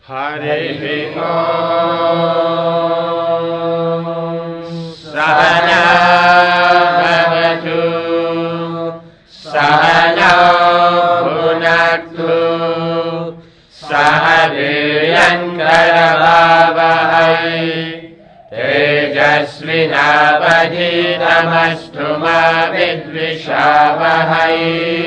Hare Om Sahana Bhavatu Sahana Bhunaktu Sahaviryan Karavavahai Tejasvinavadhitamastu ma vidvishavahai.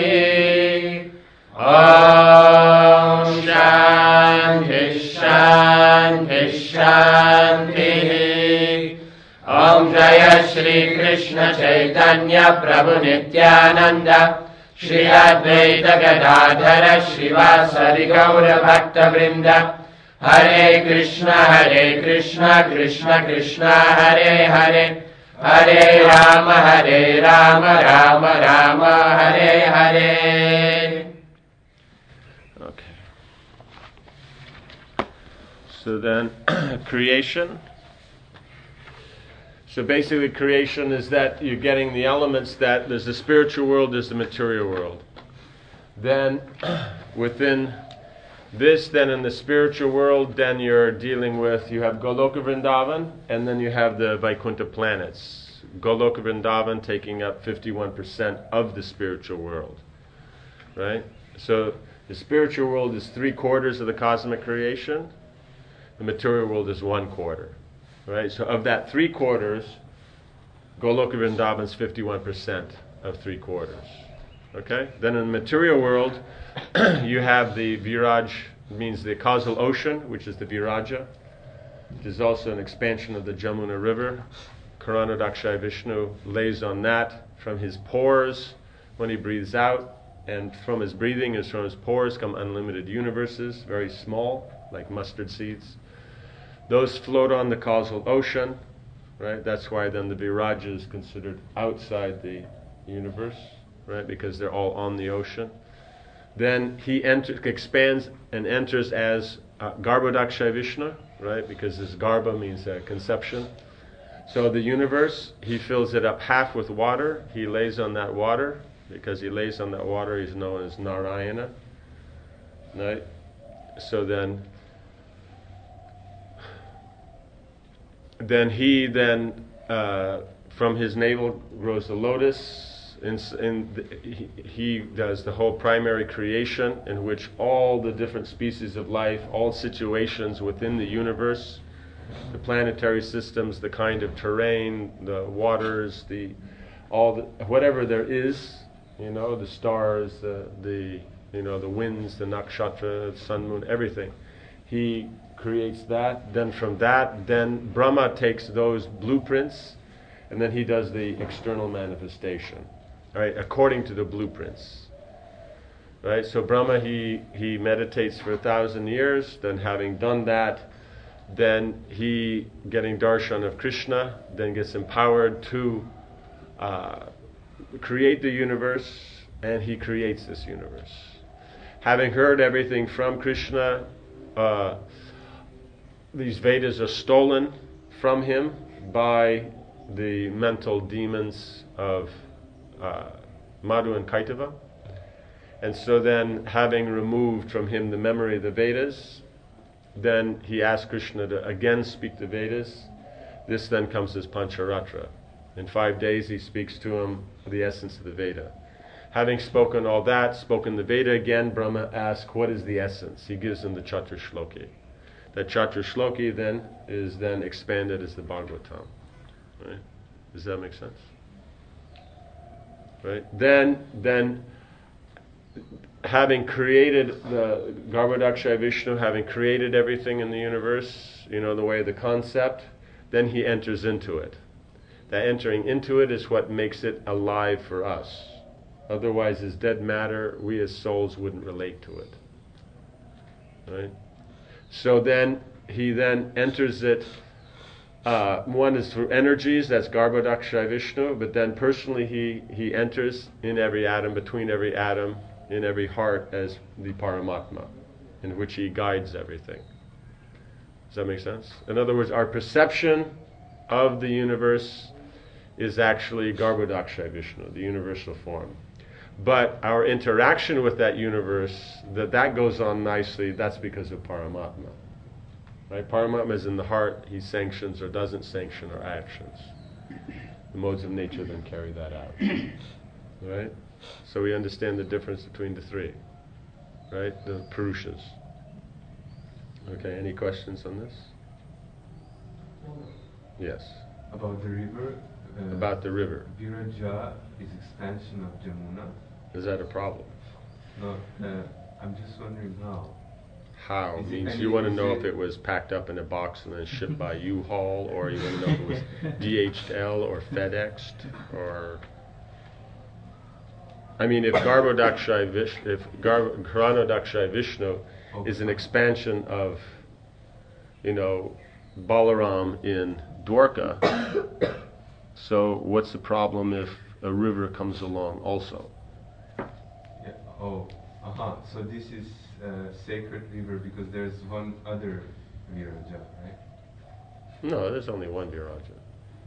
Om Shanti Shanti Shanti. Om Jaya Shri Krishna Chaitanya Prabhu Nityananda Shri Advaita Gadadhara Shivasari Gaura Bhakta Vrinda. Hare Krishna Krishna Krishna Hare Hare, Hare Rama Rama Rama Hare Hare. Okay. So then, creation. So basically creation is that you're getting the elements that there's the spiritual world, there's the material world. Then within this, then in the spiritual world, then you're dealing with, you have Goloka Vrindavan, and then you have the Vaikuntha planets. Goloka Vrindavan taking up 51% of the spiritual world. Right? So the spiritual world is 3/4 of the cosmic creation. The material world is 1/4. Right? So of that 3/4, Goloka Vrindavan is 51% of 3/4. Okay? Then in the material world, you have the Viraj, means the causal ocean, which is the Viraja. It is also an expansion of the Jamuna River. Karanodakshaya Vishnu lays on that from his pores when he breathes out, and from his breathing and from his pores come unlimited universes, very small, like mustard seeds. Those float on the causal ocean, right? That's why then the Viraja is considered outside the universe, right? Because they're all on the ocean. Then he expands and enters as Garbhodakshaya Vishnu, right? Because this Garbha means conception. So the universe, he fills it up half with water. He lays on that water. Because he lays on that water, he's known as Narayana. Right? So then he from his navel grows the lotus. He does the whole primary creation, in which all the different species of life, all situations within the universe, the planetary systems, the kind of terrain, the waters, whatever there is, the stars, the winds, the nakshatra, the sun, moon, everything. He creates that. Then from that, then Brahma takes those blueprints, and then he does the external manifestation. Right, according to the blueprints. Right, so Brahma, he meditates for 1,000 years. Then, having done that, then he, getting darshan of Krishna, then gets empowered to create the universe, and he creates this universe. Having heard everything from Krishna, these Vedas are stolen from him by the mental demons of Madhu and Kaitava. And so then, having removed from him the memory of the Vedas, then he asks Krishna to again speak the Vedas. This then comes as Pancharatra. In 5 days he speaks to him the essence of the Veda. Having spoken all that, spoken the Veda again, Brahma asks, what is the essence? He gives him the Chaturshloki. That Chaturshloki then is then expanded as the Bhagavatam. Right? Does that make sense? Right? Then having created the Garbhodakshaya Vishnu, having created everything in the universe, the way of the concept, then he enters into it. That entering into it is what makes it alive for us. Otherwise, as dead matter, we as souls wouldn't relate to it. Right? So then he then enters it. One is through energies, that's Garbhodakshaya Vishnu, but then personally he enters in every atom, between every atom, in every heart as the Paramatma, in which he guides everything. Does that make sense? In other words, our perception of the universe is actually Garbhodakshaya Vishnu, the universal form. But our interaction with that universe, that goes on nicely, that's because of Paramatma. Right? Paramatma is in the heart. He sanctions or doesn't sanction our actions. The modes of nature then carry that out. Right? So we understand the difference between the three. Right? The Purushas. Okay, any questions on this? Yes. About the river. About the river. Viraja is expansion of Jamuna. Is that a problem? No, I'm just wondering how. How means you want to know if it was packed up in a box and then shipped by U-Haul, or you want to know if it was DHL or FedExed, or I mean, if Garbhodakshai Vishnu is an expansion of, Balaram in Dwarka, so what's the problem if a river comes along also? Yeah. So this is sacred river because there's one other Viraja, right? No, there's only one Viraja.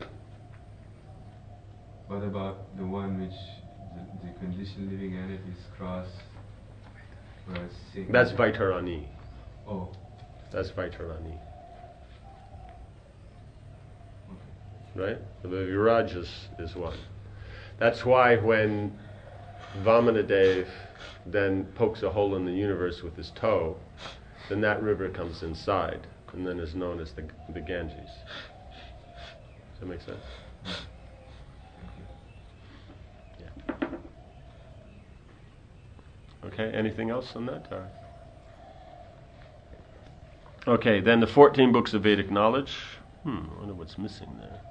What about the one which the conditioned living entities cross? That's Vaitarani. Oh. That's Vaitarani. Right? The Virajas is one. That's why when Vamanadev then pokes a hole in the universe with his toe, then that river comes inside and then is known as the Ganges. Does that make sense? Yeah. Okay, anything else on that? Or? Okay, then the 14 books of Vedic knowledge. I wonder what's missing there.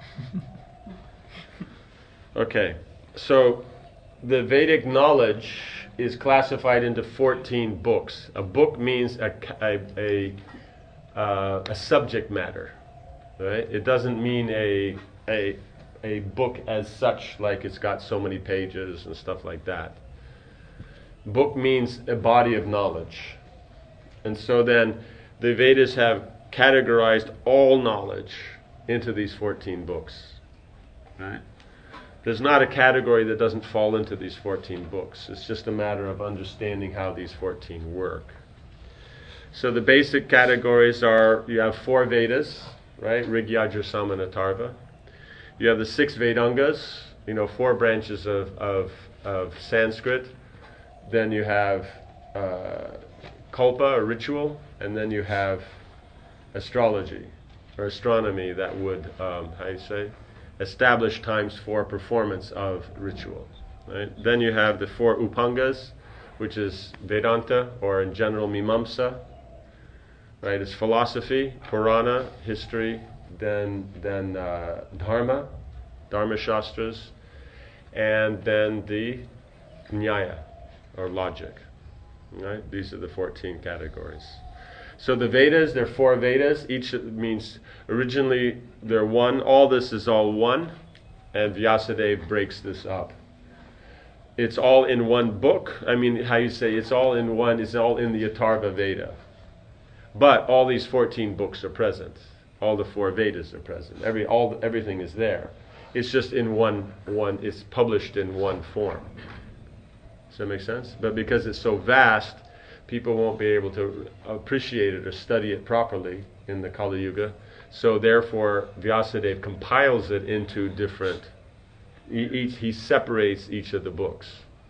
Okay, so the Vedic knowledge is classified into 14 books. A book means a subject matter, right? It doesn't mean a book as such, like it's got so many pages and stuff like that. Book means a body of knowledge. And so then the Vedas have categorized all knowledge into these 14 books. Right? There's not a category that doesn't fall into these 14 books. It's just a matter of understanding how these 14 work. So the basic categories are, you have 4 Vedas, right? Rig, Yajur, Sama, and Atharva. You have the 6 Vedangas, 4 branches of Sanskrit. Then you have Kalpa, or ritual, and then you have astrology, or astronomy, that would, establish times for performance of ritual. Right? Then you have the 4 Upangas, which is Vedanta, or in general Mimamsa. Right? It's philosophy, Purana, history, then Dharma Shastras, and then the Nyaya, or logic. Right? These are the 14 categories. So the Vedas, there are 4 Vedas. Each means originally they're one. All this is all one. And Vyasadeva breaks this up. It's all in one book. I mean, how you say it's all in one, it's all in the Atharva Veda. But all these 14 books are present. All the 4 Vedas are present. Everything is there. It's just in one, it's published in one form. Does that make sense? But because it's so vast, people won't be able to appreciate it or study it properly in the Kali Yuga. So therefore, Vyasadeva compiles it into different, he separates each of the books.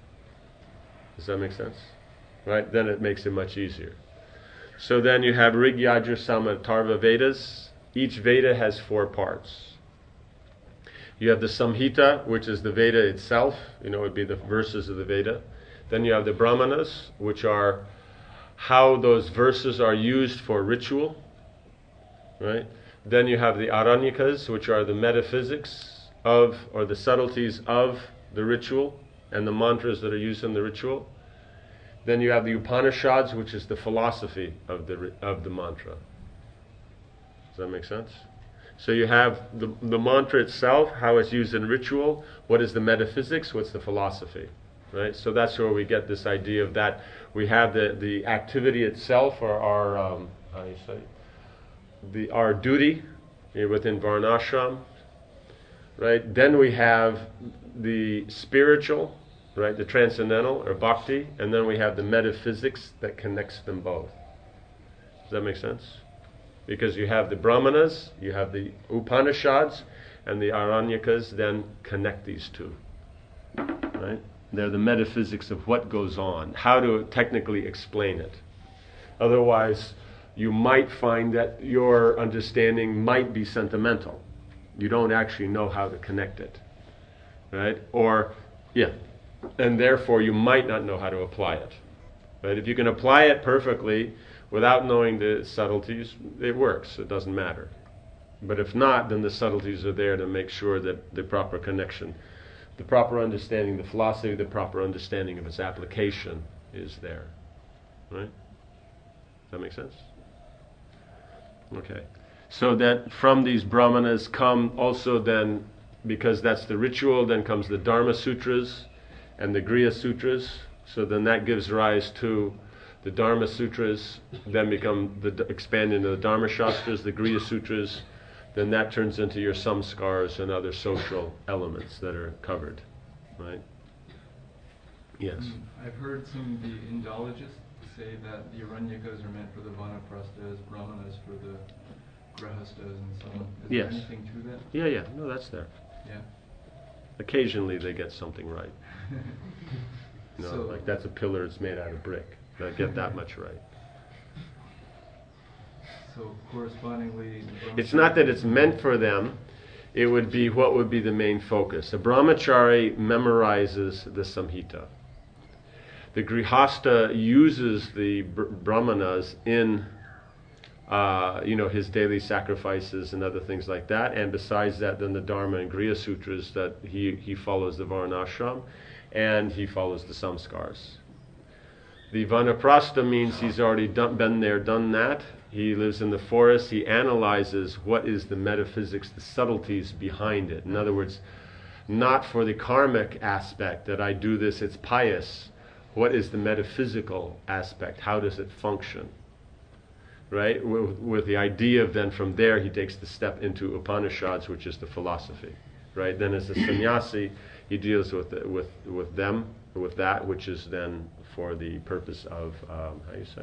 Does that make sense? Right? Then it makes it much easier. So then you have Rig, Yajur, Sama, Atharva Vedas. Each Veda has 4 parts. You have the Samhita, which is the Veda itself. It would be the verses of the Veda. Then you have the Brahmanas, which are how those verses are used for ritual, right? Then you have the Aranyakas, which are the metaphysics of, or the subtleties of the ritual and the mantras that are used in the ritual. Then you have the Upanishads, which is the philosophy of the mantra. Does that make sense? So you have the mantra itself, how it's used in ritual, what is the metaphysics, what's the philosophy. Right? So that's where we get this idea of that. We have the activity itself, or our duty within Varnashram. Right? Then we have the spiritual, right? The transcendental, or bhakti, and then we have the metaphysics that connects them both. Does that make sense? Because you have the Brahmanas, you have the Upanishads, and the Aranyakas then connect these two. Right? They're the metaphysics of what goes on, how to technically explain it. Otherwise, you might find that your understanding might be sentimental. You don't actually know how to connect it. Right? Or, yeah. And therefore, you might not know how to apply it. Right? If you can apply it perfectly without knowing the subtleties, it works. It doesn't matter. But if not, then the subtleties are there to make sure that the proper connection, the proper understanding, the philosophy, the proper understanding of its application is there. Right? Does that make sense? Okay. So that from these Brahmanas come also then, because that's the ritual, then comes the Dharma Sutras and the Griya Sutras. So then that gives rise to the Dharma Sutras, then expand into the Dharma Shastras, the Griya Sutras. Then that turns into your samskars and other social elements that are covered, right? Yes. I've heard some of the Indologists say that the Aranyakas are meant for the Vanaprasthas, Brahmanas for the Grihastas, and so on. Is Yes. there anything to that? Yeah, no, that's there. Yeah. Occasionally they get something right. So- Like that's a pillar that's made out of brick. They get that much right. So correspondingly, the It's not that it's meant for them. It would be what would be the main focus. A brahmachari memorizes the Samhita. The grihasta uses the brahmanas in his daily sacrifices and other things like that. And besides that, then the Dharma and Griya Sutras, that he follows the Varnashram and he follows the samskars. The Vanaprastha means he's already been there, done that. He lives in the forest. He analyzes what is the metaphysics, the subtleties behind it. In other words, not for the karmic aspect that I do this, it's pious. What is the metaphysical aspect? How does it function? Right? With the idea of then from there he takes the step into Upanishads, which is the philosophy. Right? Then as a sannyasi, he deals with them, with that, which is then for the purpose of, how do you say?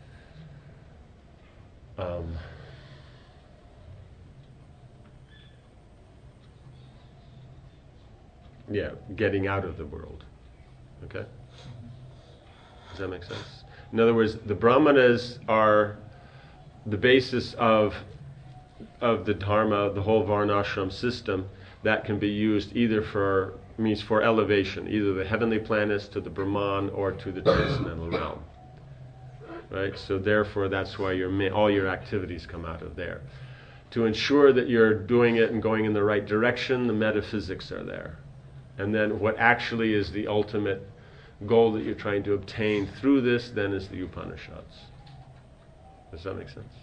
Getting out of the world. Okay? Does that make sense? In other words, the Brahmanas are the basis of the Dharma, the whole Varnashram system, that can be used either for elevation, either the heavenly planets to the Brahman or to the transcendental realm. Right? So therefore, that's why all your activities come out of there. To ensure that you're doing it and going in the right direction, the metaphysics are there. And then what actually is the ultimate goal that you're trying to obtain through this, then is the Upanishads. Does that make sense?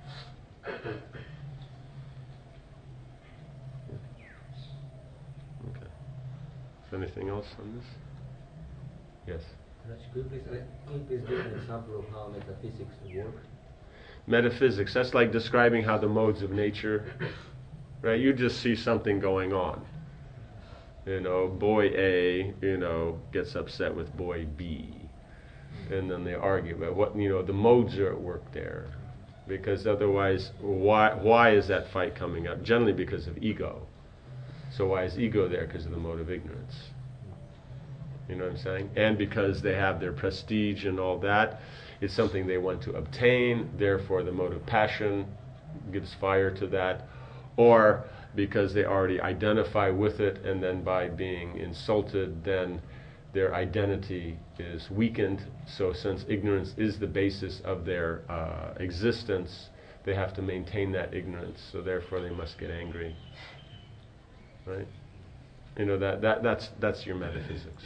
Okay. Is there anything else on this? Yes. Could you please give an example of how metaphysics work? Metaphysics, that's like describing how the modes of nature, right? You just see something going on. Boy A, gets upset with boy B. And then they argue about what, the modes are at work there. Because otherwise, why is that fight coming up? Generally because of ego. So why is ego there? Because of the mode of ignorance. You know what I'm saying? And because they have their prestige and all that, it's something they want to obtain, therefore the mode of passion gives fire to that. Or because they already identify with it, and then by being insulted, then their identity is weakened. So since ignorance is the basis of their existence, they have to maintain that ignorance, so therefore they must get angry. Right? That's your metaphysics.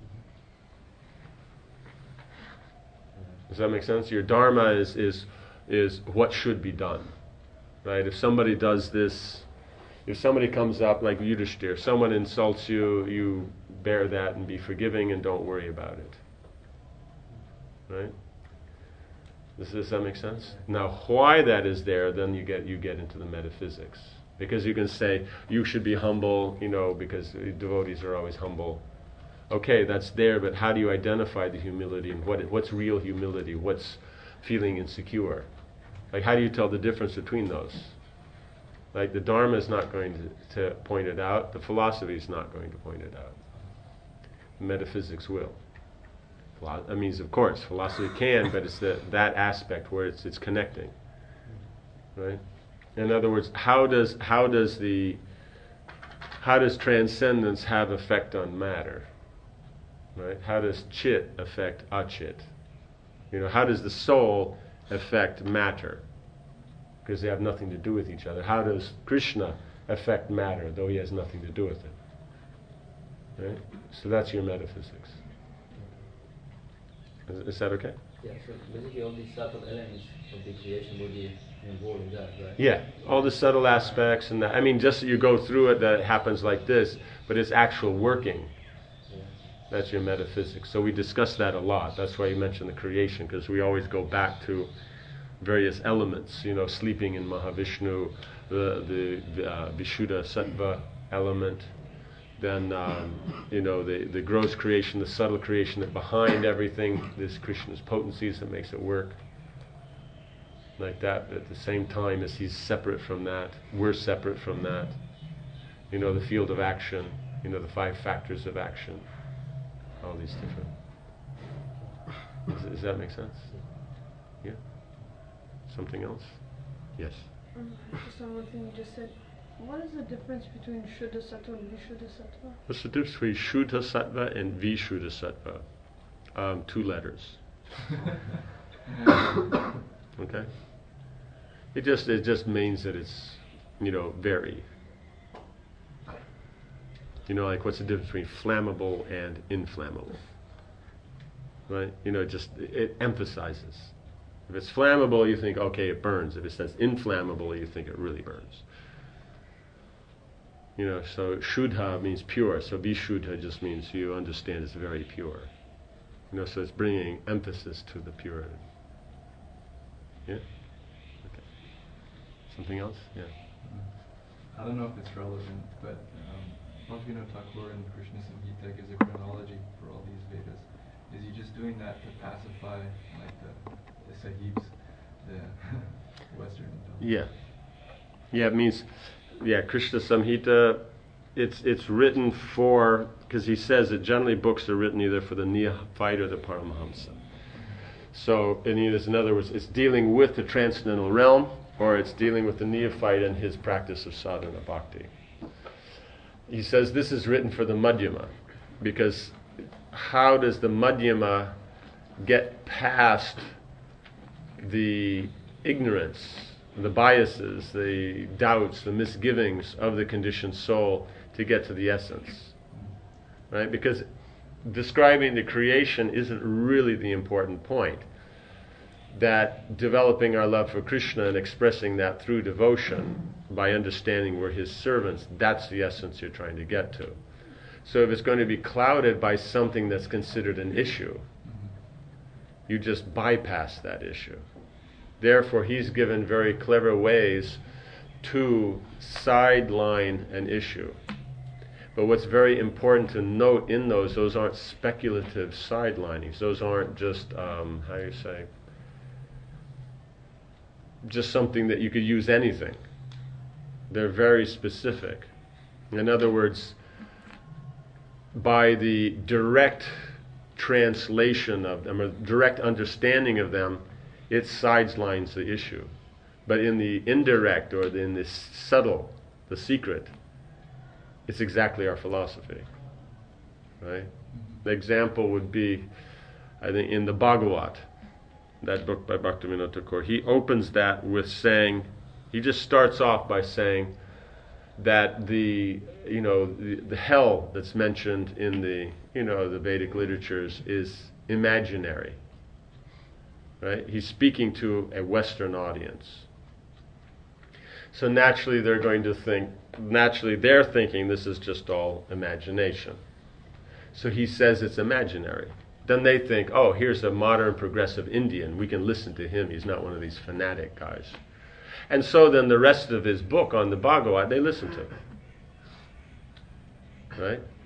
Does that make sense? Your dharma is what should be done, right? If somebody does this, if somebody comes up like Yudhishthir, someone insults you, you bear that and be forgiving and don't worry about it, right? Does that make sense? Now, why that is there, then you get into the metaphysics, because you can say you should be humble, because devotees are always humble. Okay, that's there, but how do you identify the humility, and what's real humility? What's feeling insecure? Like, how do you tell the difference between those? Like, the Dharma is not going to point it out. The philosophy is not going to point it out. Metaphysics will. I mean, of course, philosophy can, but it's that aspect where it's connecting, right? In other words, how does transcendence have effect on matter, right? How does chit affect achit? How does the soul affect matter? Because they have nothing to do with each other. How does Krishna affect matter, though he has nothing to do with it? Right? So that's your metaphysics. Is that okay? Yeah, so basically all these subtle elements of the creation will be involved in that, right? Yeah, all the subtle aspects and that. I mean, just you go through it, that it happens like this, but it's actual working. Yeah. That's your metaphysics. So we discuss that a lot. That's why you mentioned the creation, because we always go back to various elements. Sleeping in Mahavishnu, the Vishuddha Sattva element. Then, the gross creation, the subtle creation, that behind everything, this Krishna's potencies that makes it work. Like that, but at the same time as he's separate from that, we're separate from that. The field of action, the 5 factors of action. All these different. Does that make sense? Yeah? Something else? Yes. Just on one thing you just said. What is the difference between Shuddha Sattva and Vishuddha Sattva? What's the difference between Shuddha Sattva and Vishuddha Sattva? 2 letters. Okay? It just means that it's, vary. Like what's the difference between flammable and inflammable? Right? It emphasizes. If it's flammable, you think, okay, it burns. If it says inflammable, you think it really burns. So Shuddha means pure, so Vishuddha just means you understand it's very pure. So it's bringing emphasis to the purity. Yeah? Okay. Something else? Yeah. I don't know if it's relevant, but Bhaktivinoda Thakur in Krishna Samhita gives a chronology for all these Vedas. Is he just doing that to pacify like the Sahibs, the Western intelligence? Yeah. Yeah, it means... Yeah, Krishna Samhita, it's written for, because he says that generally books are written either for the neophyte or the Paramahamsa. So, in other words, it's dealing with the transcendental realm, or it's dealing with the neophyte and his practice of sadhana bhakti. He says this is written for the Madhyama, because how does the Madhyama get past the ignorance, the biases, the doubts, the misgivings of the conditioned soul to get to the essence, right? Because describing the creation isn't really the important point. That developing our love for Krishna and expressing that through devotion by understanding we're his servants, that's the essence you're trying to get to. So if it's going to be clouded by something that's considered an issue, you just bypass that issue. Therefore, he's given very clever ways to sideline an issue. But what's very important to note in those aren't speculative sidelinings. Those aren't just, just something that you could use anything. They're very specific. In other words, by the direct translation of them, or direct understanding of them, it sidelines the issue. But in the indirect, or in the subtle, the secret, it's exactly our philosophy. Right? The example would be, I think, in the Bhagavat, that book by Bhaktivinoda Thakur, he opens that with saying, he just starts off by saying that the hell that's mentioned in the Vedic literatures is imaginary. Right? He's speaking to a Western audience. So naturally they're thinking this is just all imagination. So he says it's imaginary. Then they think, oh, here's a modern progressive Indian. We can listen to him. He's not one of these fanatic guys. And so then the rest of his book on the Bhagavat, they listen to. Right?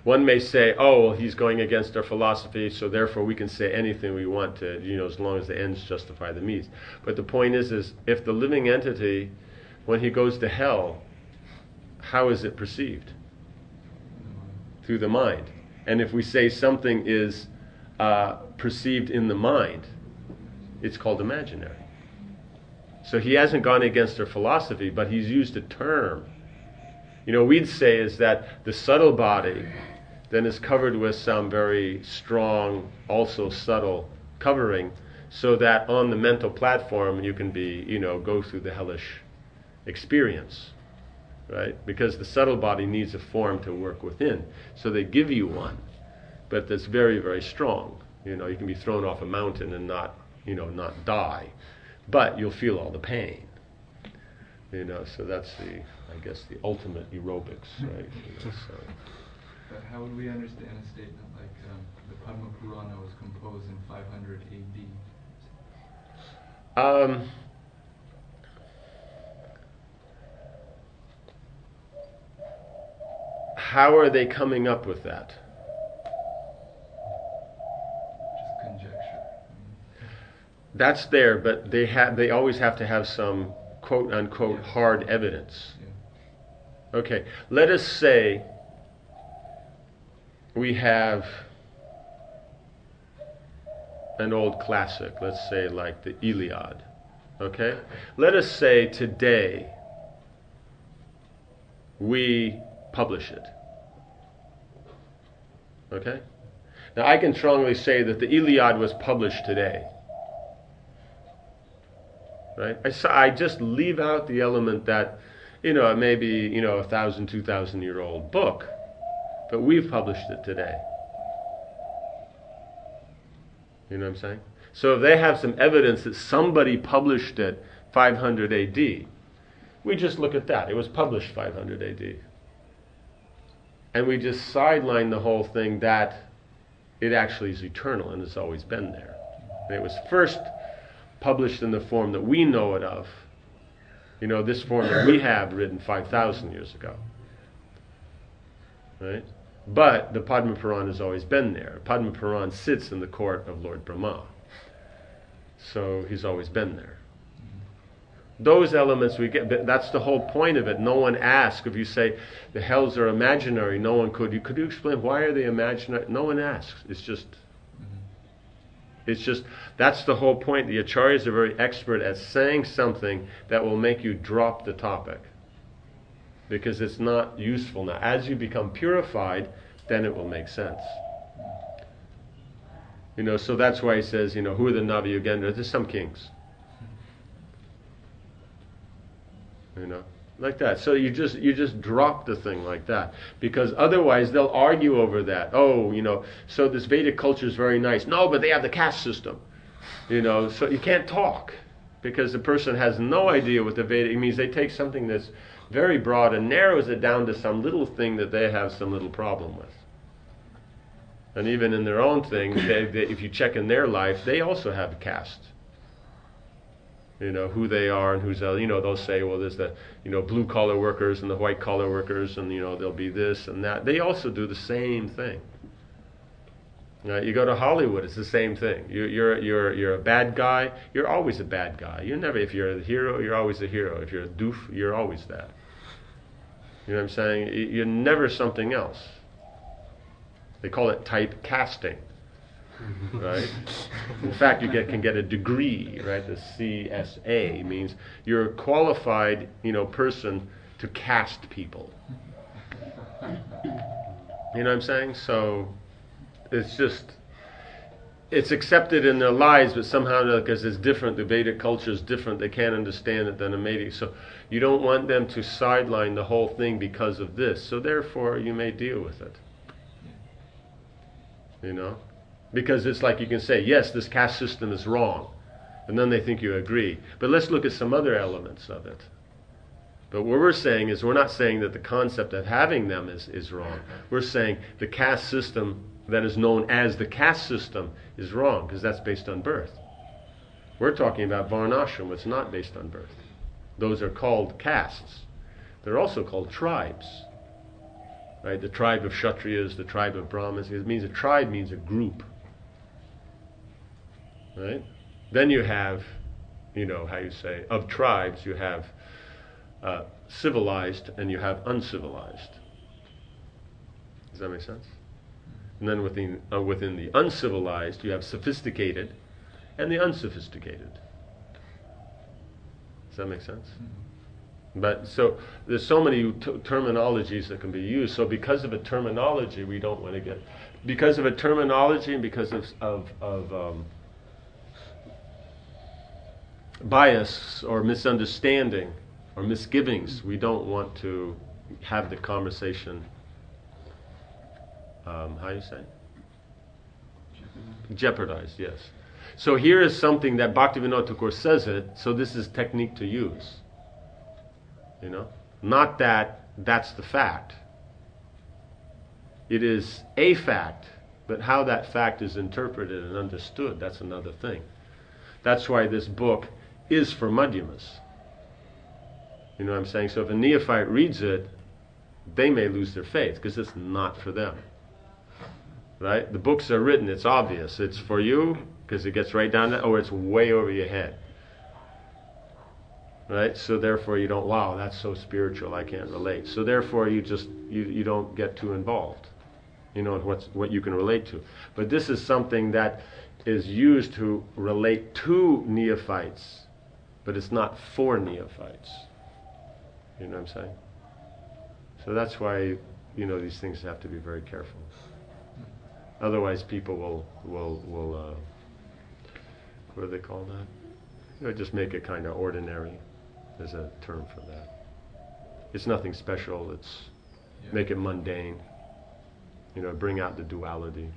One may say, oh, well, he's going against our philosophy, so therefore we can say anything we want to, as long as the ends justify the means. But the point is if the living entity, when he goes to hell, how is it perceived? Through the mind. And if we say something is perceived in the mind, it's called imaginary. So he hasn't gone against our philosophy, but he's used a term. We'd say is that the subtle body then is covered with some very strong, also subtle covering, so that on the mental platform you can be, go through the hellish experience, right? Because the subtle body needs a form to work within. So they give you one, but that's very, very strong. You can be thrown off a mountain and not die, but you'll feel all the pain. So that's the ultimate aerobics, right? But how would we understand a statement like the Padma Purana was composed in 500 AD? How are they coming up with that? Just conjecture. That's there, but they always have to have some quote unquote hard evidence. Yeah. Okay, let us say we have an old classic, let's say like the Iliad. Okay? Let us say today we publish it. Okay? Now I can strongly say that the Iliad was published today. Right? I just leave out the element that, it may be, 1,000, 2,000 year old book, but we've published it today. You know what I'm saying? So if they have some evidence that somebody published it 500 AD, we just look at that. It was published 500 AD. And we just sideline the whole thing that it actually is eternal and it's always been there. And it was first published in the form that we know it of. This form that we have written 5,000 years ago. Right? But the Padma Purana has always been there. Padma Purana sits in the court of Lord Brahma. So he's always been there. Those elements we get, but that's the whole point of it. No one asks. If you say the hells are imaginary, no one could. Could you explain why are they imaginary? No one asks. It's just, that's the whole point. The acharyas are very expert at saying something that will make you drop the topic. Because it's not useful now. As you become purified, then it will make sense. So that's why he says, who are the Navi Yogendras? There's some kings. Like that. So you just drop the thing like that. Because otherwise they'll argue over that. Oh, so this Vedic culture is very nice. No, but they have the caste system. So you can't talk. Because the person has no idea what the Vedic means. They take something that's very broad and narrows it down to some little thing that they have some little problem with. And even in their own thing, if you check in their life, they also have a caste. Who they are and who's, they'll say, well, there's the, blue collar workers and the white collar workers and, there'll be this and that. They also do the same thing. You go to Hollywood, it's the same thing. You're a bad guy, you're always a bad guy. You're never, if you're a hero, you're always a hero. If you're a doof, you're always that. You know what I'm saying? You're never something else. They call it type casting, right? In fact, you can get a degree, right? The CSA means you're a qualified, person to cast people. You know what I'm saying? So it's accepted in their lives, but somehow because it's different, the Vedic culture is different, they can't understand it than a Vedic. So you don't want them to sideline the whole thing because of this. So therefore, you may deal with it. Because it's like you can say, yes, this caste system is wrong. And then they think you agree. But let's look at some other elements of it. But what we're saying is, we're not saying that the concept of having them is wrong. We're saying the caste system that is known as the caste system is wrong, because that's based on birth. We're talking about varnashram, it's not based on birth. Those are called castes. They're also called tribes. right? The tribe of Kshatriyas, the tribe of Brahmins. It means a tribe means a group, right? Then you have, how you say, of tribes you have civilized and you have uncivilized. Does that make sense? And then within the uncivilized you have sophisticated and the unsophisticated. Does that make sense? But so there's so many terminologies that can be used. So because of a terminology, we don't want to get, because of a terminology and because of bias or misunderstanding or misgivings, we don't want to have the conversation. How you say? Jeopardized, yes. So here is something that Bhaktivinoda Thakur says it, so this is technique to use. Not that that's the fact. It is a fact, but how that fact is interpreted and understood, that's another thing. That's why this book is for Madhyamas. You know what I'm saying? So if a neophyte reads it, they may lose their faith because it's not for them. Right? The books are written, it's obvious. It's for you because it gets right down to, or it's way over your head. Right? So therefore you don't, wow, that's so spiritual, I can't relate. So therefore you don't get too involved. What you can relate to. But this is something that is used to relate to neophytes, but it's not for neophytes. You know what I'm saying? So that's why, these things have to be very careful. Otherwise people will what do they call that? Just make it kind of ordinary. There's a term for that. It's nothing special. It's make it mundane. Bring out the duality.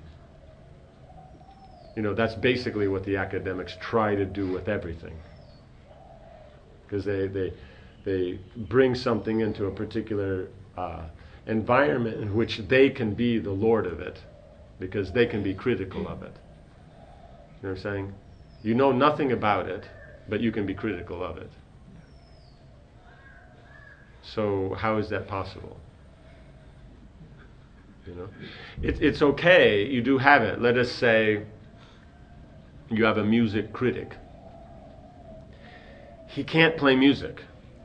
That's basically what the academics try to do with everything. Because they bring something into a particular environment in which they can be the lord of it, because they can be critical of it. You know what I'm saying? You know nothing about it, but you can be critical of it. So how is that possible? It's okay, you do have it. Let us say you have a music critic. He can't play music.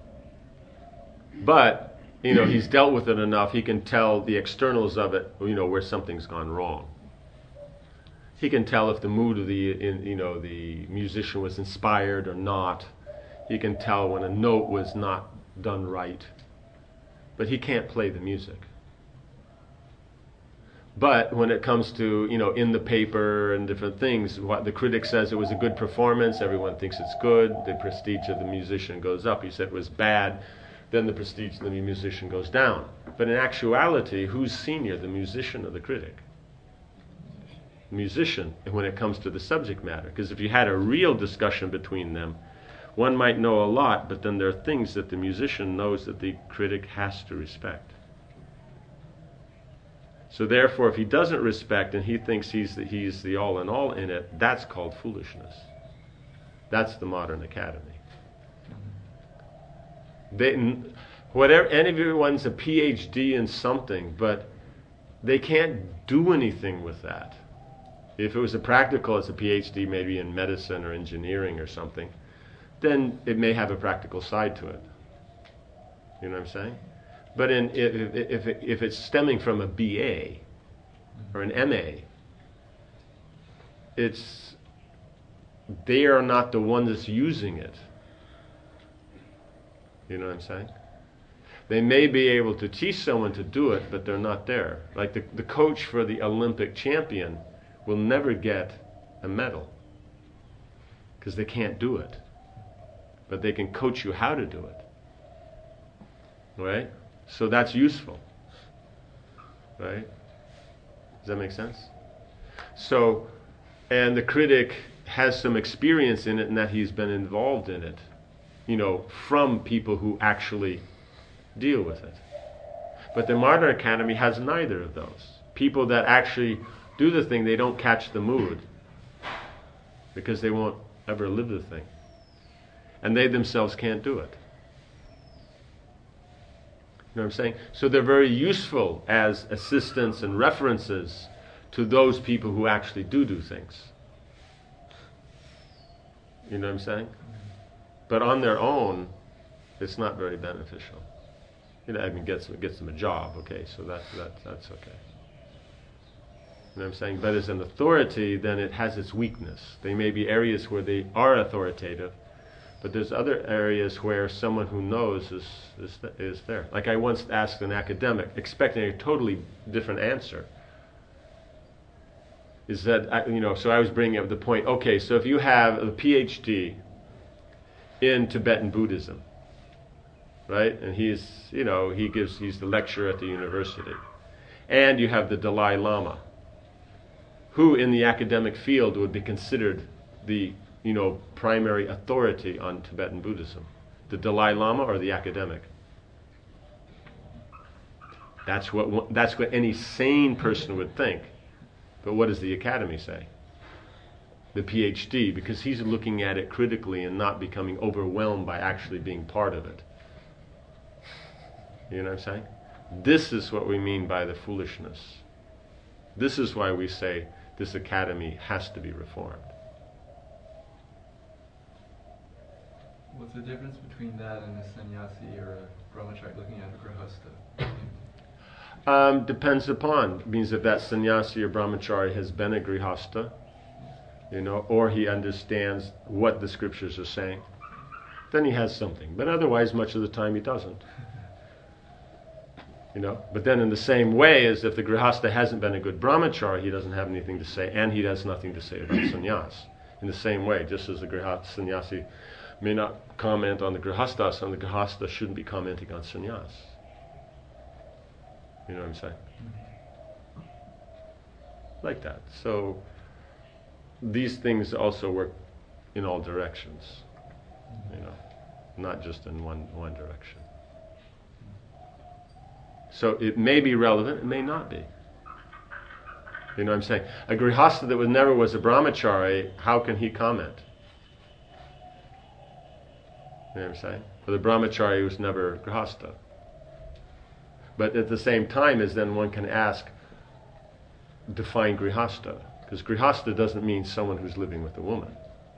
But, he's dealt with it enough, he can tell the externals of it, where something's gone wrong. He can tell if the mood of the musician was inspired or not. He can tell when a note was not done right. But he can't play the music. But when it comes to, in the paper and different things, what the critic says it was a good performance, everyone thinks it's good, the prestige of the musician goes up. He said it was bad, then the prestige of the musician goes down. But in actuality, who's senior, the musician or the critic? The musician, when it comes to the subject matter. Because if you had a real discussion between them, one might know a lot, but then there are things that the musician knows that the critic has to respect. So therefore, if he doesn't respect and he thinks he's the all in all in it, that's called foolishness. That's the modern academy. Everyone's a PhD in something, but they can't do anything with that. If it was a practical, it's a PhD maybe in medicine or engineering or something, then it may have a practical side to it. You know what I'm saying? But if it's stemming from a BA or an MA, they are not the one that's using it. You know what I'm saying? They may be able to teach someone to do it, but they're not there. Like the coach for the Olympic champion will never get a medal because they can't do it. But they can coach you how to do it. Right? So that's useful. Right? Does that make sense? So, and the critic has some experience in it in that he's been involved in it, from people who actually deal with it. But the modern academy has neither of those. People that actually do the thing, they don't catch the mood because they won't ever live the thing. And they themselves can't do it. You know what I'm saying? So they're very useful as assistants and references to those people who actually do things. You know what I'm saying? But on their own, it's not very beneficial. You know, I mean, gets them a job, okay, so that's okay. You know what I'm saying? But as an authority, then it has its weakness. There may be areas where they are authoritative, but there's other areas where someone who knows is there. Like I once asked an academic, expecting a totally different answer. Is that, so I was bringing up the point, okay, so if you have a PhD in Tibetan Buddhism, right, and he's the lecturer at the university, and you have the Dalai Lama, who in the academic field would be considered the primary authority on Tibetan Buddhism? The Dalai Lama or the academic? That's what any sane person would think. But what does the academy say? The PhD, because he's looking at it critically and not becoming overwhelmed by actually being part of it. You know what I'm saying? This is what we mean by the foolishness. This is why we say this academy has to be reformed. What's the difference between that and a sannyasi or a brahmachari looking at a grihastha? Depends upon. It means that sannyasi or brahmachari has been a grihastha, or he understands what the scriptures are saying. Then he has something. But otherwise, much of the time he doesn't. But then in the same way as if the grihastha hasn't been a good brahmachari, he doesn't have anything to say, and he has nothing to say about sannyas. In the same way, just as the sannyasi may not comment on the grihasthas, and the grihastha shouldn't be commenting on sannyas. You know what I'm saying? Like that. So these things also work in all directions, not just in one direction. So it may be relevant, it may not be. You know what I'm saying? A grihastha that never was a brahmachari, how can he comment? You know what I'm saying? For the brahmachari was never grihastha. But at the same time as then one can ask, define grihastha. Because grihastha doesn't mean someone who's living with a woman.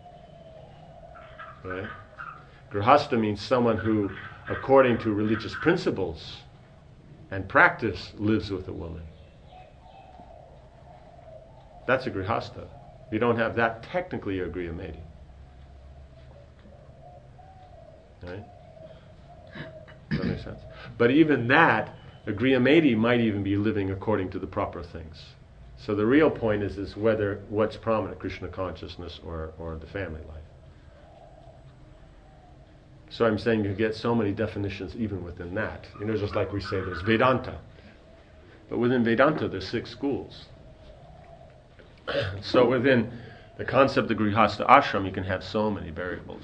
Right? Grihastha means someone who, according to religious principles and practice, lives with a woman. That's a grihastha. If you don't have that, technically you're a grihamaiti. Right? Does that make sense? But even that, a grihamaiti might even be living according to the proper things. So the real point is whether what's prominent, Krishna consciousness or the family life. So I'm saying you get so many definitions even within that. Just like we say there's Vedanta. But within Vedanta there's 6 schools. So within the concept of Grihastha ashram you can have so many variables.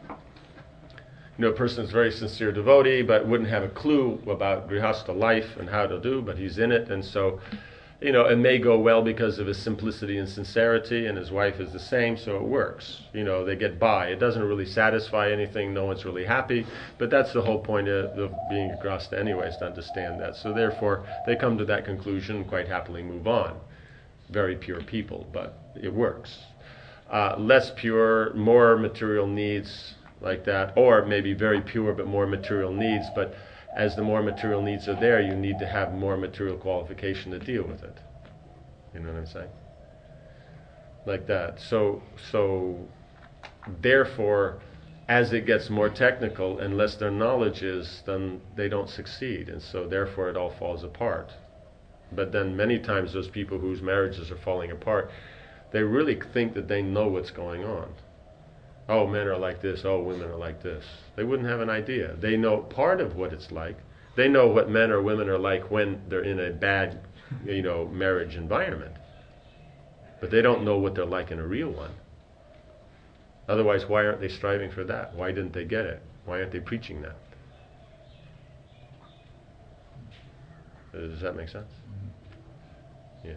A person is a very sincere devotee but wouldn't have a clue about Grihastha life and how to do, but he's in it, and so it may go well because of his simplicity and sincerity, and his wife is the same, so it works. They get by. It doesn't really satisfy anything, no one's really happy, but that's the whole point of being a grihastha anyways, to understand that. So therefore, they come to that conclusion and quite happily move on. Very pure people, but it works. Less pure, more material needs, like that, or maybe very pure but more material needs, but as the more material needs are there, you need to have more material qualification to deal with it. You know what I'm saying? Like that. So therefore, as it gets more technical, unless their knowledge is, then they don't succeed, and so therefore it all falls apart. But then many times those people whose marriages are falling apart, they really think that they know what's going on. Oh, men are like this, oh, women are like this. They wouldn't have an idea. They know part of what it's like. They know what men or women are like when they're in a bad, marriage environment. But they don't know what they're like in a real one. Otherwise, why aren't they striving for that? Why didn't they get it? Why aren't they preaching that? Does that make sense? Yeah.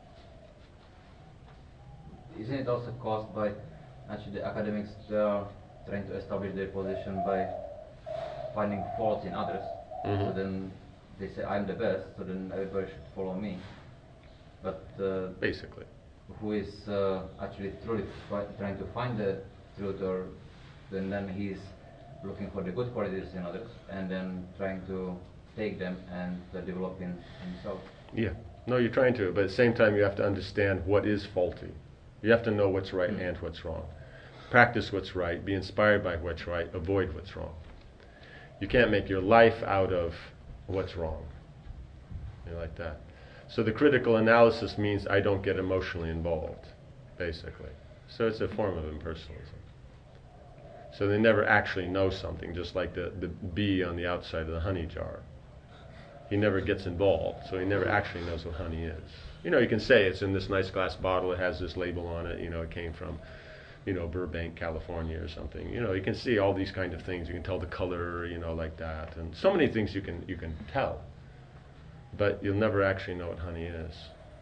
Isn't it also caused by, actually, the academics, they are trying to establish their position by finding faults in others? So then they say I'm the best, so then everybody should follow me. But Basically. who is actually truly trying to find the truth, or then he's looking for the good qualities in others and then trying to take them and develop in himself. Yeah. No, you're trying to, but at the same time you have to understand what is faulty. You have to know what's right and what's wrong. Practice what's right, be inspired by what's right, avoid what's wrong. You can't make your life out of what's wrong. You know, like that. So the critical analysis means I don't get emotionally involved, basically. So it's a form of impersonalism. So they never actually know something, just like the bee on the outside of the honey jar. He never gets involved, so he never actually knows what honey is. You know, you can say it's in this nice glass bottle, it has this label on it, you know, it came from, you know, Burbank, California or something. You know, you can see all these kind of things. You can tell the color, you know, like that. And so many things you can tell. But you'll never actually know what honey is.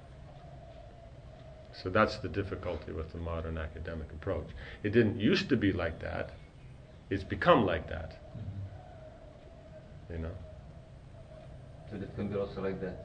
So that's the difficulty with the modern academic approach. It didn't used to be like that. It's become like that. You know? So that can be also like that.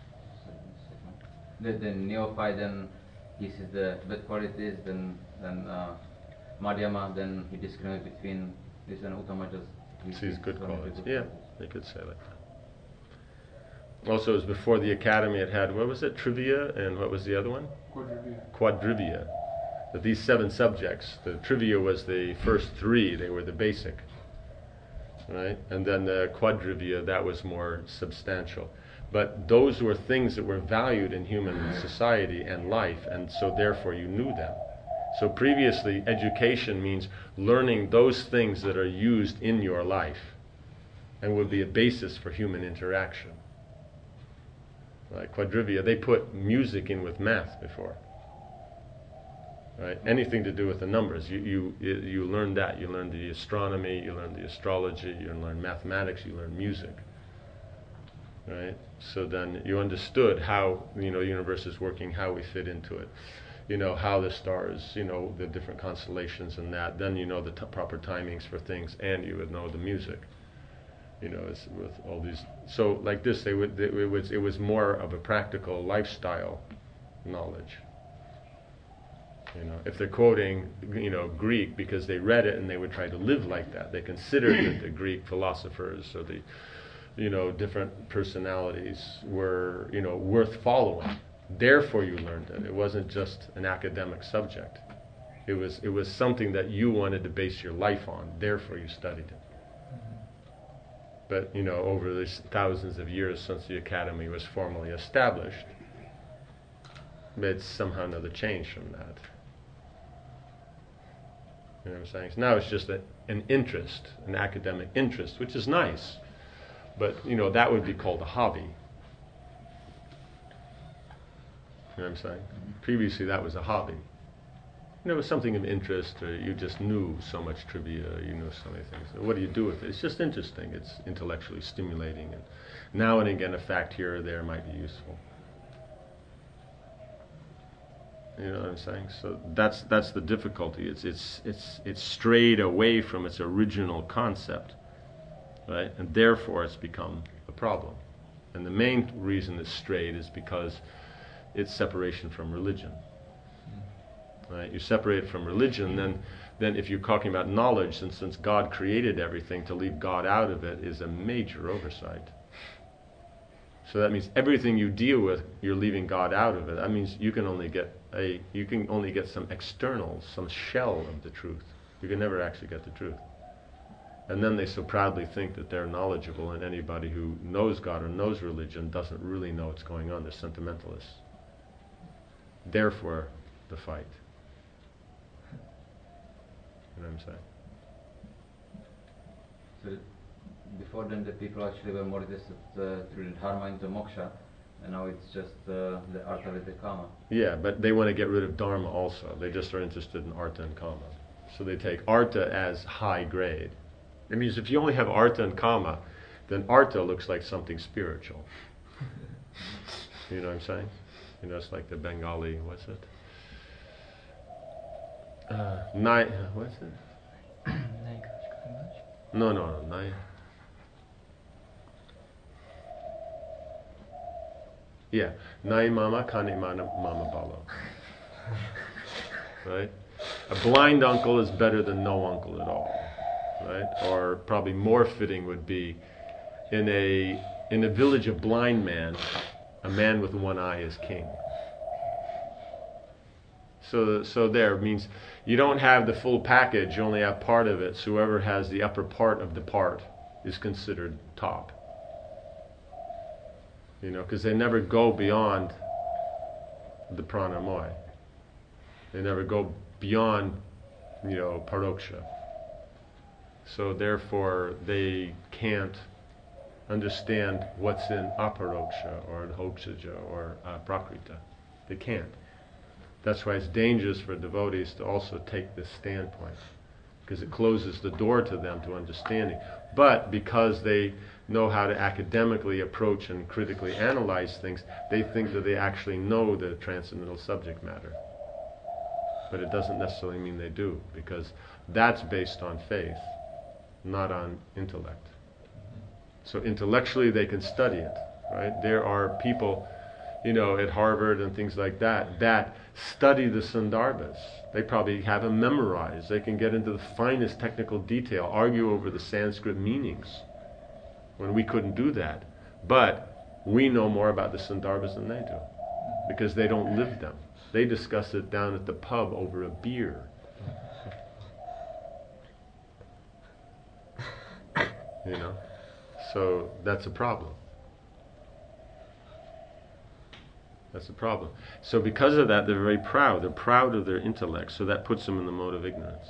The neophyte, then he sees the bad qualities, then Madhyama, then he discriminates between this and Uttama, just sees good qualities. Yeah, they could say like that. Also, it was before the academy. It had, what was it, trivia, and what was the other one? Quadrivia. That these 7 subjects, the trivia was the first 3, they were the basic. Right? And then the quadrivia, that was more substantial. But those were things that were valued in human society and life, and so therefore you knew them. So previously, education means learning those things that are used in your life and would be a basis for human interaction. Like quadrivia, they put music in with math before. Right? Anything to do with the numbers. You learn that. You learn the astronomy, you learn the astrology, you learn mathematics, you learn music. Right? So then you understood how, you know, the universe is working, how we fit into it. You know, how the stars, you know, the different constellations and that. Then you know the proper timings for things, and you would know the music. You know, it's with all these. So like this, it was more of a practical lifestyle knowledge. You know, if they're quoting, you know, Greek because they read it and they would try to live like that, they considered that the Greek philosophers or the, you know, different personalities were, you know, worth following. Therefore you learned it. It wasn't just an academic subject. It was something that you wanted to base your life on. Therefore you studied it. But, you know, over these thousands of years since the academy was formally established, it's somehow another change from that. You know what I'm saying? So now it's just an interest, an academic interest, which is nice. But, you know, that would be called a hobby. You know what I'm saying? Previously that was a hobby. You know, it was something of interest, or you just knew so much trivia, you knew so many things. What do you do with it? It's just interesting. It's intellectually stimulating. And now and again a fact here or there might be useful. You know what I'm saying? So that's the difficulty. It's strayed away from its original concept, right? And therefore it's become a problem. And the main reason it's strayed is because it's separation from religion. Right? You separate it from religion, then if you're talking about knowledge, and since God created everything, to leave God out of it is a major oversight. So that means everything you deal with, you're leaving God out of it. That means you can only get some external, some shell of the truth. You can never actually get the truth. And then they so proudly think that they're knowledgeable, and anybody who knows God or knows religion doesn't really know what's going on. They're sentimentalists. Therefore, the fight. You know what I'm saying? So before then the people actually were more interested through the dharma into moksha, and now it's just the artha with the kama. Yeah, but they want to get rid of dharma also. They just are interested in artha and kama. So they take artha as high grade. It means if you only have artha and kama, then artha looks like something spiritual. You know what I'm saying? You know, it's like the Bengali, what's it? What's it? No, Nai. Yeah. Nai mama kane mama balo. Right? A blind uncle is better than no uncle at all. Right? Or probably more fitting would be in a village of blind men, a man with one eye is king. So there means you don't have the full package, you only have part of it. So whoever has the upper part of the part is considered top. You know, because they never go beyond the pranamoy. They never go beyond, you know, paroksha. So therefore they can't understand what's in aparoksha or hokshaja or prakrita. They can't. That's why it's dangerous for devotees to also take this standpoint, because it closes the door to them to understanding. But because they know how to academically approach and critically analyze things, they think that they actually know the transcendental subject matter. But it doesn't necessarily mean they do, because that's based on faith, not on intellect. So intellectually they can study it, right? There are people, you know, at Harvard and things like that, that study the Sandarbhas. They probably have them memorized. They can get into the finest technical detail, argue over the Sanskrit meanings, when we couldn't do that. But we know more about the Sandarbhas than they do, because they don't live them. They discuss it down at the pub over a beer. You know? So that's a problem. That's the problem. So because of that, they're very proud. They're proud of their intellect. So that puts them in the mode of ignorance.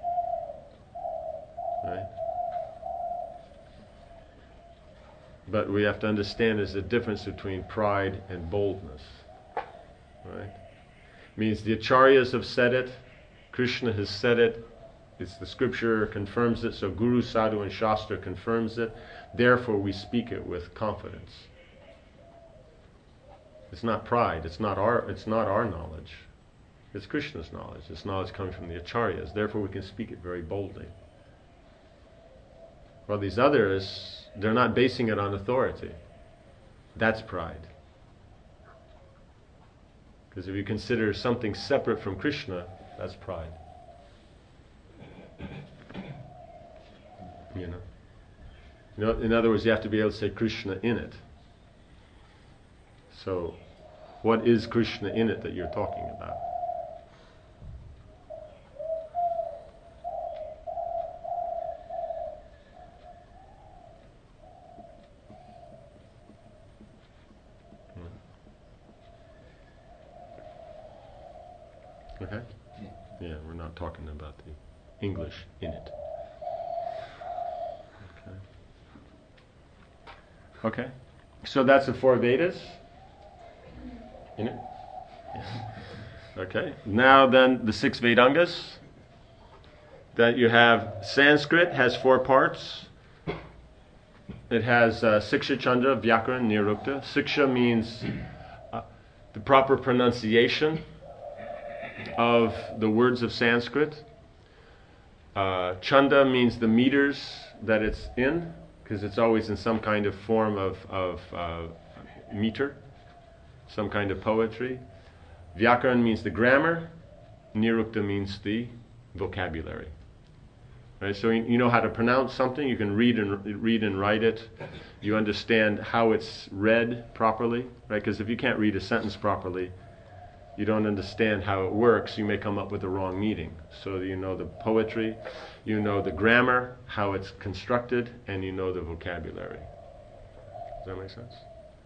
Right? But we have to understand there's a difference between pride and boldness. Right? Means the acharyas have said it. Krishna has said it. It's the scripture confirms it. So Guru, Sadhu, and Shastra confirms it. Therefore, we speak it with confidence. It's not pride. It's not our knowledge. It's Krishna's knowledge. It's knowledge coming from the acharyas. Therefore, we can speak it very boldly. While these others, they're not basing it on authority. That's pride. Because if you consider something separate from Krishna, that's pride. You know, in other words, you have to be able to say Krishna in it. So, what is Krishna in it that you're talking about? Okay? Yeah, we're not talking about the English in it. Okay? So that's the four Vedas. In it? Yeah. Okay. Now then, the six Vedangas. That you have, Sanskrit has four parts. It has Siksha, Chandra, Vyakaran, Nirukta. Siksha means the proper pronunciation of the words of Sanskrit. Chanda means the meters that it's in, because it's always in some kind of form of meter, some kind of poetry. Vyakaran means the grammar. Nirukta means the vocabulary. Right? So you know how to pronounce something. You can read and write it. You understand how it's read properly, right? Because if you can't read a sentence properly, you don't understand how it works. You may come up with the wrong meaning. So you know the poetry, you know the grammar, how it's constructed, and you know the vocabulary. Does that make sense?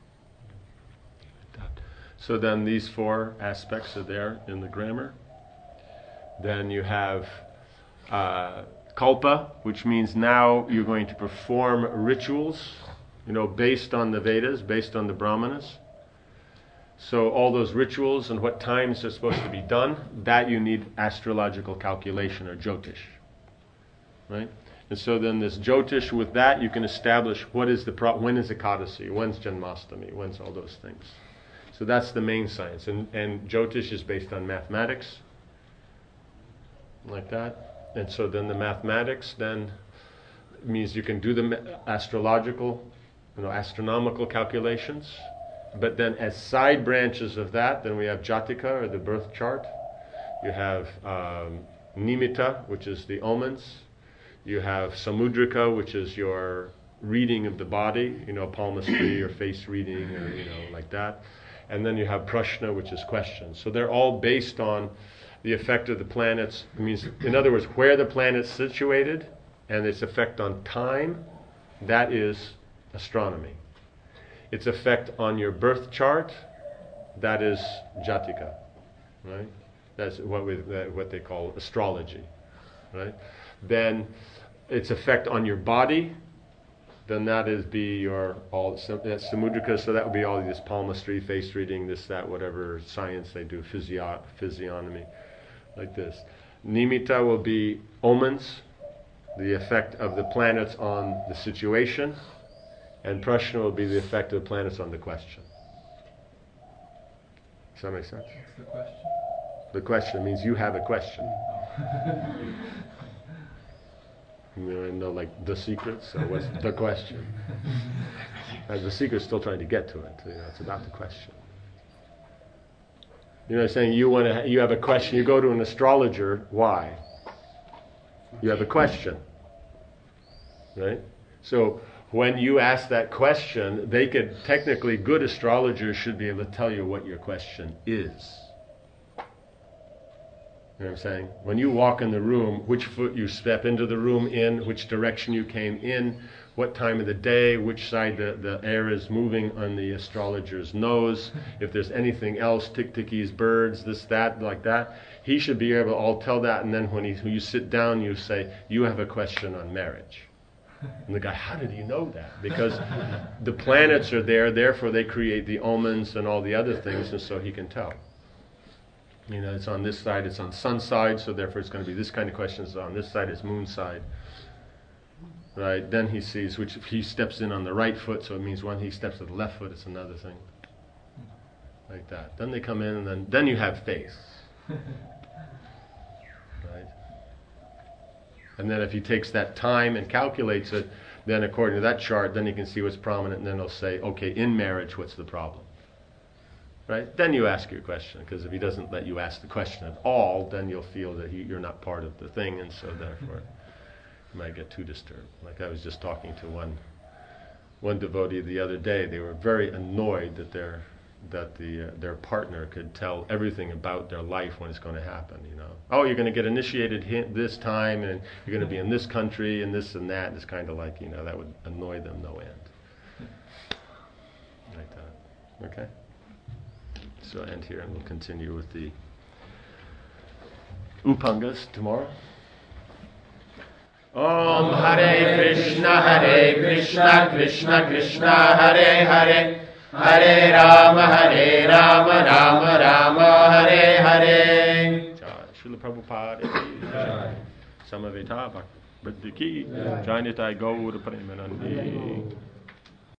So then these four aspects are there in the grammar. Then you have kalpa, which means now you're going to perform rituals, based on the Vedas, based on the Brahmanas. So all those rituals and what times they're supposed to be done, that you need astrological calculation or Jyotish. Right? And so then this Jyotish, with that you can establish when is Ekadasi, when's Janmashtami, when's all those things. So that's the main science. And Jyotish is based on mathematics, like that. And so then the mathematics then means you can do the astrological, astronomical calculations. But then as side branches of that, then we have Jatika, or the birth chart. You have Nimitta, which is the omens. You have Samudrika, which is your reading of the body, palmistry or face reading, or like that. And then you have Prashna, which is questions. So they're all based on the effect of the planets. It means, in other words, where the planet's situated and its effect on time, that is astronomy. Its effect on your birth chart, that is Jatika, right? That's what they call astrology, right? Then its effect on your body, then that is that's Samudrika, so that would be all this palmistry, face reading, this, that, whatever science they do, physiognomy, like this. Nimitta will be omens, the effect of the planets on the situation, and Prashna will be the effect of the planets on the question. Does that make sense? What's the question? The question means you have a question. You know, like The Secret, so what's the question? The Secret's still trying to get to it. It's about the question. You know what I'm saying? You have a question, you go to an astrologer, why? You have a question. Right? So when you ask that question, they could, technically, good astrologers should be able to tell you what your question is. You know what I'm saying? When you walk in the room, which foot you step into the room in, which direction you came in, what time of the day, which side the air is moving on the astrologer's nose, if there's anything else, tick-tickies, birds, this, that, like that, he should be able to all tell that, and then when you sit down, you say, you have a question on marriage. And the guy, how did he know that? Because the planets are there, therefore they create the omens and all the other things, and so he can tell. It's on this side, it's on sun side, so therefore it's going to be this kind of questions. On this side, it's moon side. Right? Then he sees which, if he steps in on the right foot, so it means when he steps to the left foot, it's another thing. Like that. Then they come in, and then you have faith. Right? And then if he takes that time and calculates it, then according to that chart, then he can see what's prominent, and then he'll say, okay, in marriage, what's the problem? Right? Then you ask your question, because if he doesn't let you ask the question at all, then you'll feel that you're not part of the thing, and so therefore you might get too disturbed. Like I was just talking to one devotee the other day. They were very annoyed that their partner could tell everything about their life when it's going to happen. Oh, you're going to get initiated this time, and you're going to be in this country, and this and that. It's kind of like that would annoy them no end. Like that. Okay. So I'll end here, and we'll continue with the Upangas tomorrow. Om Hare Krishna, Krishna Krishna, Hare Hare, Hare Rama, Rama Rama, Hare Hare. Srila Prabhupada, Samaveta Bhakti Ki, Jai Nitai Gaur Premanandi.